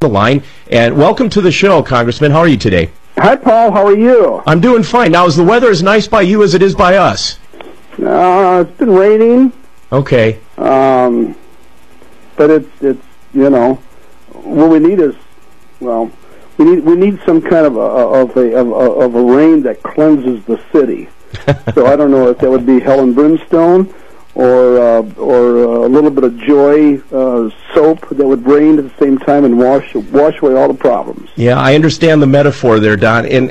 the line. And welcome to the show, Congressman. How are you today? Hi, Paul. How are you? I'm doing fine. Now, is the weather as nice by you as it is by us? It's been raining. Okay. But it's what we need is, we need some kind of a rain that cleanses the city. So I don't know if that would be hell and brimstone or a little bit of joy soap that would rain at the same time and wash away all the problems. Yeah, I understand the metaphor there, Don. And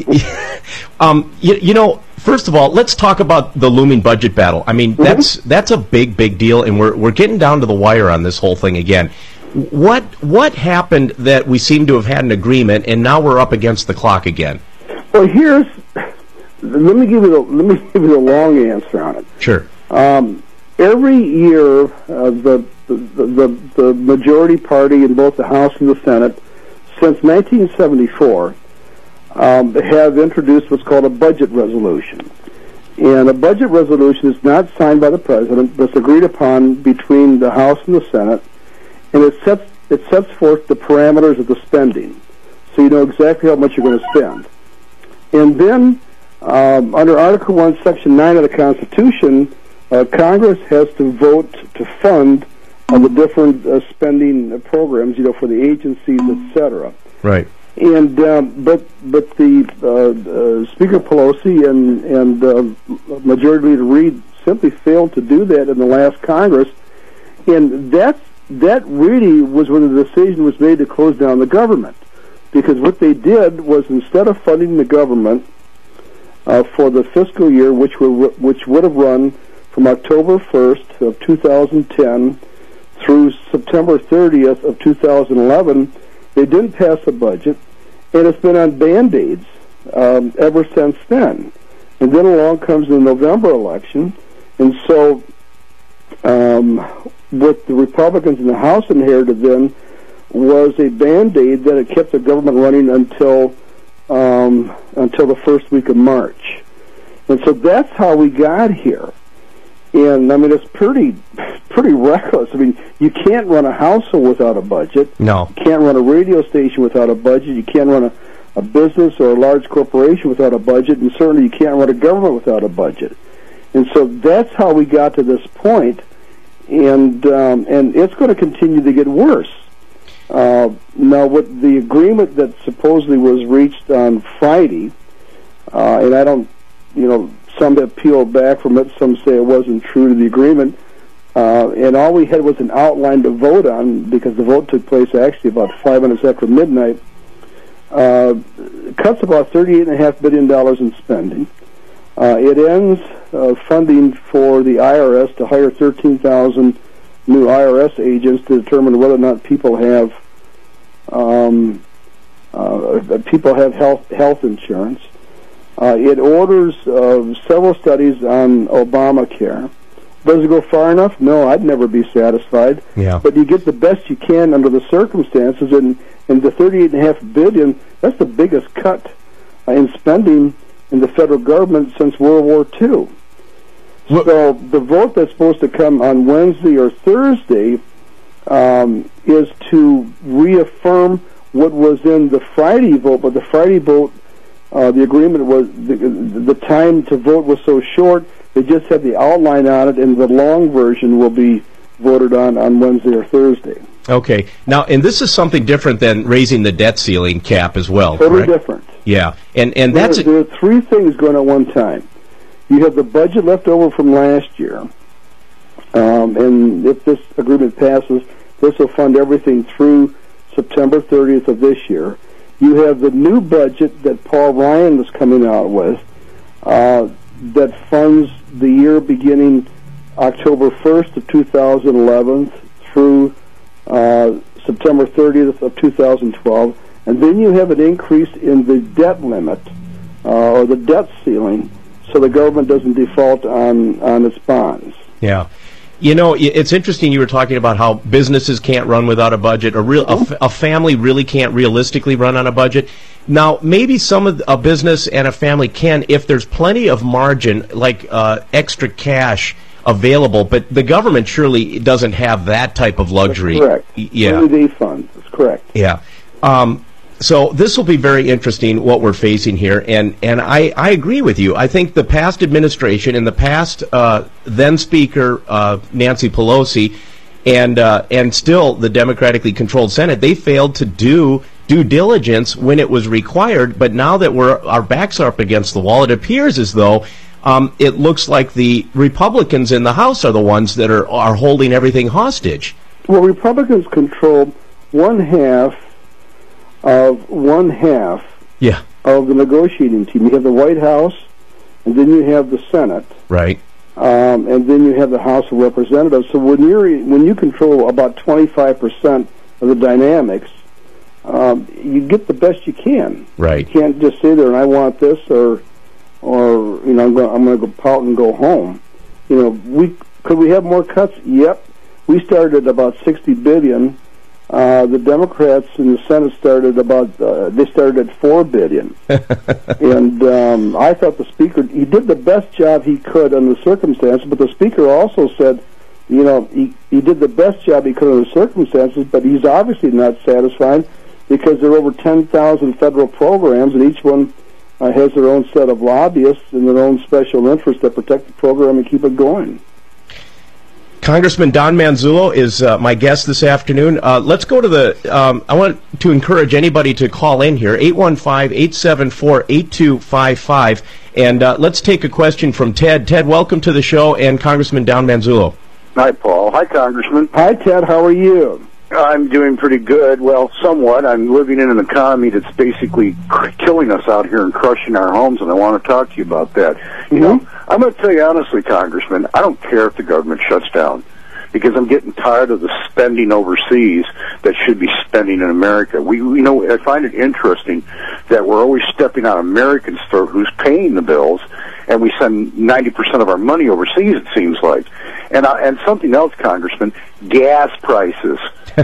first of all, let's talk about the looming budget battle. I mean, that's a big deal, and we're getting down to the wire on this whole thing again. What happened that we seem to have had an agreement, and now we're up against the clock again? Well, let me give you the long answer on it. Sure. Every year, the majority party in both the House and the Senate, since 1974, have introduced what's called a budget resolution. And a budget resolution is not signed by the President, but it's agreed upon between the House and the Senate, and it sets forth the parameters of the spending, so you know exactly how much you're going to spend. And then, under Article 1, Section 9 of the Constitution, Congress has to vote to fund the different spending programs, for the agencies, etc. Right. And but the Speaker Pelosi and Majority Leader Reid simply failed to do that in the last Congress, and that really was when the decision was made to close down the government, because what they did was, instead of funding the government for the fiscal year, which would have run from October 1st of 2010 through September 30th of 2011, they didn't pass a budget, and it's been on Band-Aids ever since then. And then along comes the November election, and so what the Republicans in the House inherited then was a Band-Aid that had kept the government running until the first week of March. And so that's how we got here. And I mean, it's pretty reckless. I mean, you can't run a household without a budget. No. You can't run a radio station without a budget. You can't run a business or a large corporation without a budget, and certainly you can't run a government without a budget. And so that's how we got to this point, and it's going to continue to get worse. Now, what the agreement that supposedly was reached on Friday, and I don't, some have peeled back from it, some say it wasn't true to the agreement, and all we had was an outline to vote on, because the vote took place actually about 5 minutes after midnight. Cuts about $38.5 billion in spending. It ends funding for the IRS to hire 13,000 new IRS agents to determine whether or not people have health insurance. It orders several studies on Obamacare. Does it go far enough? No, I'd never be satisfied. Yeah. But you get the best you can under the circumstances, and the $38.5 billion, that's the biggest cut in spending in the federal government since World War II. So the vote that's supposed to come on Wednesday or Thursday is to reaffirm what was in the Friday vote, but the Friday vote, the agreement was, the time to vote was so short, they just had the outline on it, and the long version will be voted on Wednesday or Thursday. Okay. Now, and this is something different than raising the debt ceiling cap as well, Totally correct? different. Yeah. And that's... There are three things going on at one time. You have the budget left over from last year, and if this agreement passes, this will fund everything through September 30th of this year. You have the new budget that Paul Ryan was coming out with that funds the year beginning October 1st of 2011 through September 30th of 2012. And then you have an increase in the debt limit or the debt ceiling, so the government doesn't default on its bonds. Yeah. It's interesting you were talking about how businesses can't run without a budget, or a family really can't realistically run on a budget. Now, maybe a business and a family can if there's plenty of margin, like extra cash available, but the government surely doesn't have that type of luxury. That's correct. Yeah. Rainy day funds. That's correct. Yeah. So this will be very interesting what we're facing here, and I agree with you. I think the past administration and the past then Speaker Nancy Pelosi and still the democratically controlled Senate, they failed to do due diligence when it was required. But now that our backs are up against the wall, it appears as though it looks like the Republicans in the House are the ones that are holding everything hostage. Well, Republicans control one half of the negotiating team. You have the White House, and then you have the Senate, right, and then you have the House of Representatives. So when you control about 25% of the dynamics, you get the best you can. Right. You can't just sit there and I want this, or I'm going to go pout and go home. Could we have more cuts? Yep. We started at about $60 billion. The Democrats in the Senate started at $4 billion. And I thought the Speaker, he did the best job he could under the circumstances, but the Speaker also said, he did the best job he could under the circumstances, but he's obviously not satisfied because there are over 10,000 federal programs, and each one has their own set of lobbyists and their own special interests that protect the program and keep it going. Congressman Don Manzullo is my guest this afternoon. Let's go to I want to encourage anybody to call in here, 815-874-8255, and let's take a question from Ted. Ted, welcome to the show, and Congressman Don Manzullo. Hi, Paul. Hi, Congressman. Hi, Ted. How are you? I'm doing pretty good. Well, somewhat. I'm living in an economy that's basically killing us out here and crushing our homes, and I want to talk to you about that. You know, I'm going to tell you honestly, Congressman, I don't care if the government shuts down, because I'm getting tired of the spending overseas that should be spending in America. I find it interesting that we're always stepping on Americans' throat who's paying the bills, and we send 90% of our money overseas, it seems like. And something else, Congressman, gas prices.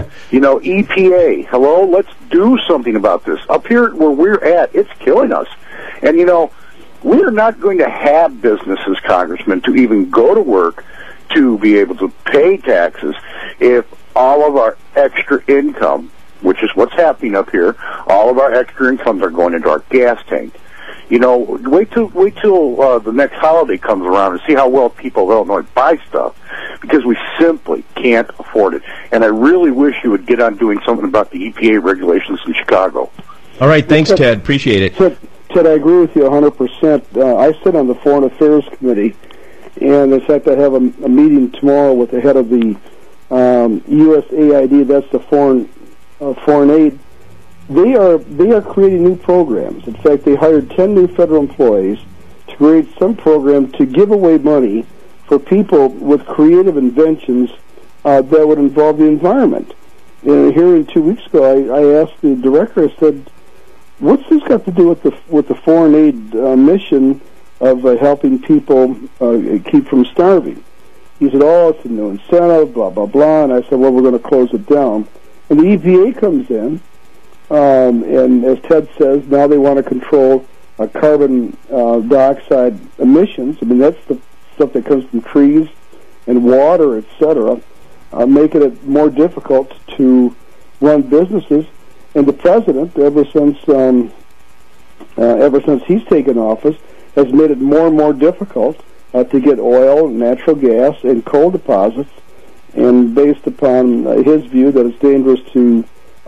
EPA, hello, let's do something about this. Up here where we're at, it's killing us. And, we're not going to have businesses, Congressman, to even go to work to be able to pay taxes if all of our extra income, which is what's happening up here, all of our extra incomes are going into our gas tank. Wait till the next holiday comes around and see how well people of Illinois buy stuff, because we simply can't afford it. And I really wish you would get on doing something about the EPA regulations in Chicago. All right, thanks, Ted. Appreciate it. Ted, I agree with you 100%. I sit on the Foreign Affairs Committee, and in fact, I have a meeting tomorrow with the head of the USAID. That's the foreign aid. They are creating new programs. In fact, they hired 10 new federal employees to create some program to give away money for people with creative inventions that would involve the environment. And here 2 weeks ago, I asked the director, I said, what's this got to do with the foreign aid mission of helping people keep from starving? He said, it's a new incentive, blah, blah, blah. And I said, well, we're going to close it down. And the EPA comes in, and as Ted says, now they want to control carbon dioxide emissions. I mean, that's the stuff that comes from trees and water, etc., making it more difficult to run businesses. And the president, ever since he's taken office, has made it more and more difficult to get oil, natural gas, and coal deposits. And based upon his view that it's dangerous to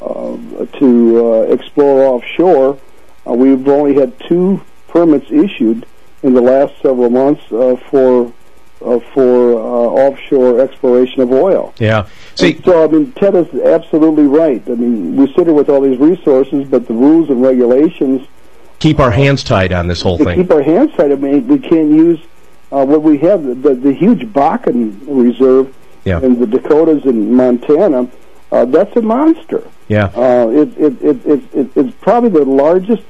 explore offshore, we've only had 2 permits issued in the last several months for offshore exploration of oil. Yeah. So, Ted is absolutely right. I mean, we sit here with all these resources, but the rules and regulations keep our hands tied on this whole thing. Keep our hands tied. I mean, we can't use what we have, the huge Bakken reserve in the Dakotas and Montana. That's a monster. Yeah. It's probably the largest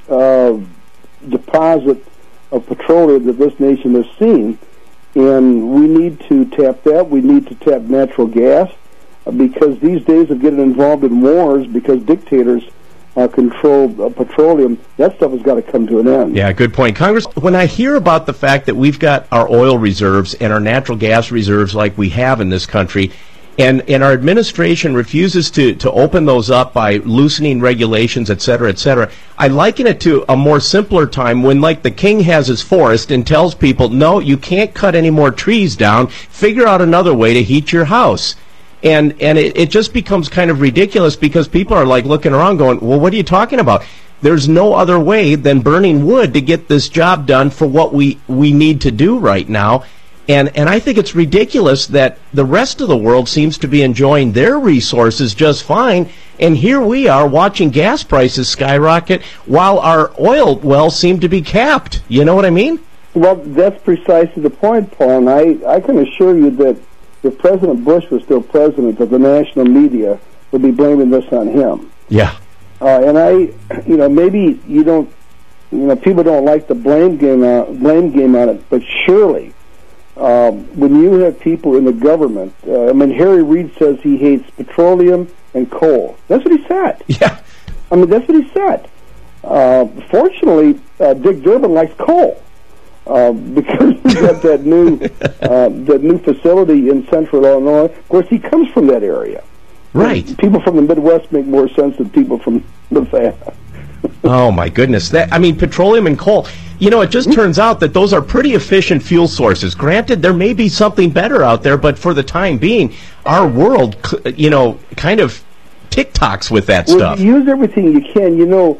deposit of petroleum that this nation has seen, and we need to tap that. We need to tap natural gas, because these days of getting involved in wars because dictators control petroleum, that stuff has got to come to an end. Yeah, good point. Congress, when I hear about the fact that we've got our oil reserves and our natural gas reserves like we have in this country, and our administration refuses to open those up by loosening regulations, et cetera, I liken it to a more simpler time when, like, the king has his forest and tells people, no, you can't cut any more trees down, figure out another way to heat your house. And it just becomes kind of ridiculous because people are like looking around going, well, what are you talking about? There's no other way than burning wood to get this job done for what we need to do right now. And I think it's ridiculous that the rest of the world seems to be enjoying their resources just fine, and here we are watching gas prices skyrocket while our oil wells seem to be capped. You know what I mean? Well, that's precisely the point, Paul, and I can assure you that if President Bush was still president, that the national media would be blaming this on him. Yeah. And maybe people don't like the blame game on it, but surely, when you have people in the government, Harry Reid says he hates petroleum and coal. That's what he said. Yeah. That's what he said. Fortunately, Dick Durbin likes coal. Because we got that new facility in Central Illinois. Of course, he comes from that area. Right. People from the Midwest make more sense than people from Nevada. Oh my goodness! Petroleum and coal. It just turns out that those are pretty efficient fuel sources. Granted, there may be something better out there, but for the time being, our world, kind of tick-tocks with that stuff. Use everything you can.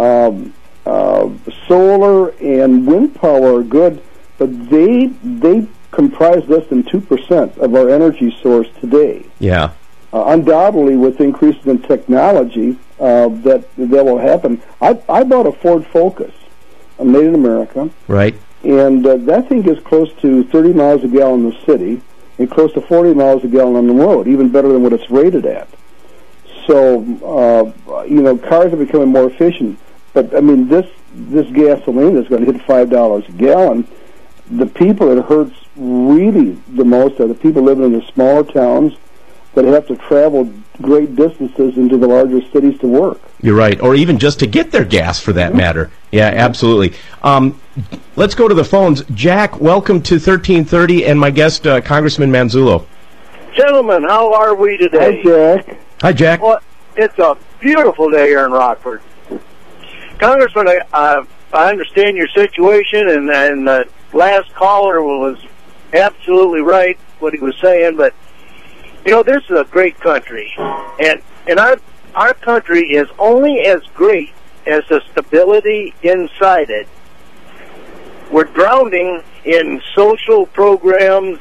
Solar and wind power are good, but they comprise less than 2% of our energy source today. Yeah. Undoubtedly, with increases in technology, that will happen. I bought a Ford Focus, made in America. Right. And that thing gets close to 30 miles a gallon in the city and close to 40 miles a gallon on the road, even better than what it's rated at. So, cars are becoming more efficient. But, this gasoline is going to hit $5 a gallon. The people it hurts really the most are the people living in the smaller towns that have to travel great distances into the larger cities to work. You're right, or even just to get their gas, for that matter. Yeah, absolutely. Let's go to the phones. Jack, welcome to 1330, and my guest, Congressman Manzullo. Gentlemen, how are we today? Hi, Jack. Hi, Jack. Well, it's a beautiful day here in Rockford. Congressman, I understand your situation, and the last caller was absolutely right what he was saying, but this is a great country, and our country is only as great as the stability inside it. We're drowning in social programs,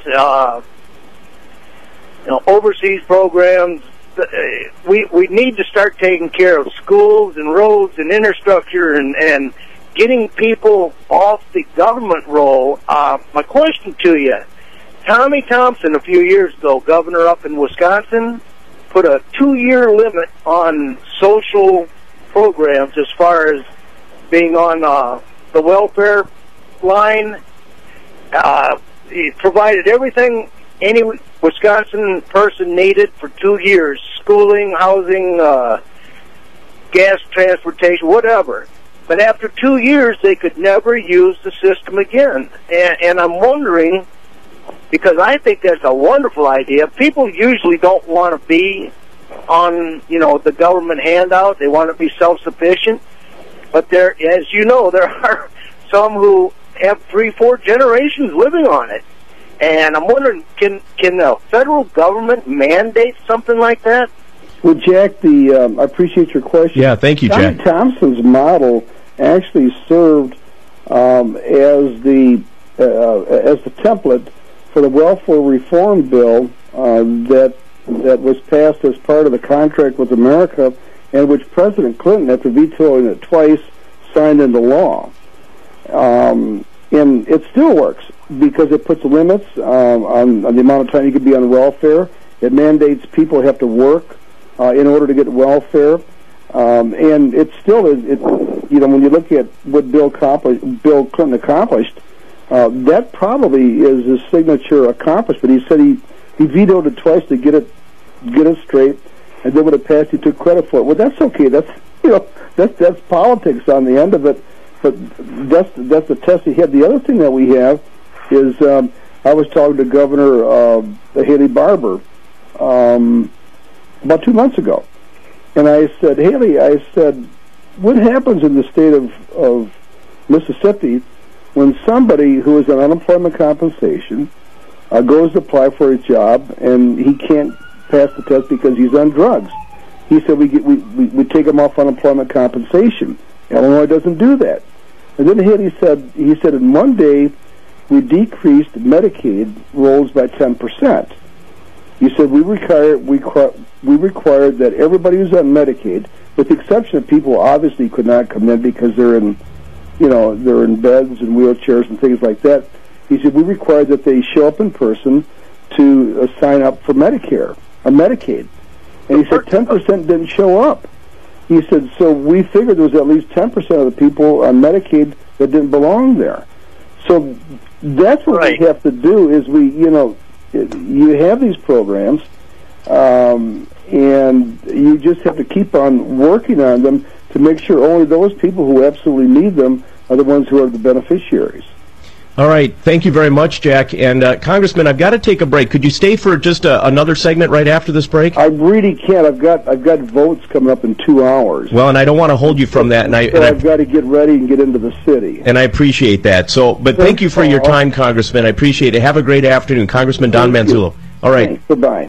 overseas programs. We need to start taking care of schools and roads and infrastructure and getting people off the government roll. My question to you, Tommy Thompson, a few years ago, governor up in Wisconsin, put a 2-year limit on social programs as far as being on the welfare line. He provided everything any Wisconsin person needed for 2 years: schooling, housing, gas, transportation, whatever. But after 2 years, they could never use the system again. And I'm wondering, because I think that's a wonderful idea. People usually don't want to be on, the government handout. They want to be self-sufficient. But as you know, there are some who have 3-4 generations living on it. And I'm wondering, can the federal government mandate something like that? Well, Jack, I appreciate your question. Yeah, thank you, Jack. Tommy Thompson's model actually served as the template for the welfare reform bill that was passed as part of the contract with America, and which President Clinton, after vetoing it twice, signed into law. And it still works because it puts limits on the amount of time you can be on welfare. It mandates people have to work in order to get welfare. And it still is, when you look at what Bill Clinton accomplished, that probably is his signature accomplishment. He said he vetoed it twice to get it straight, and then when it passed, he took credit for it. Well, that's okay. That's that's politics on the end of it. But that's the test he had. The other thing that we have is I was talking to Governor Haley Barbour about 2 months ago, and I said, Haley, I said, what happens in the state of Mississippi when somebody who is on unemployment compensation goes to apply for a job and he can't pass the test because he's on drugs? He said we take him off unemployment compensation. Illinois doesn't do that. And then he said in one day we decreased Medicaid rolls by 10%. He said we required that everybody who's on Medicaid, with the exception of people who obviously could not come in because they're in beds and wheelchairs and things like that. He said we required that they show up in person to sign up for Medicare or Medicaid. And he said 10% didn't show up. He said, so we figured there was at least 10% of the people on Medicaid that didn't belong there. So that's what we have to do is you have these programs, and you just have to keep on working on them to make sure only those people who absolutely need them are the ones who are the beneficiaries. All right. Thank you very much, Jack. And Congressman, I've got to take a break. Could you stay for just another segment right after this break? I really can't. I've got votes coming up in 2 hours. Well, and I don't want to hold you from that. I've got to get ready and get into the city. And I appreciate that. But thank you for your time, Congressman. I appreciate it. Have a great afternoon. Congressman Don Manzullo. All right. Thanks. Goodbye.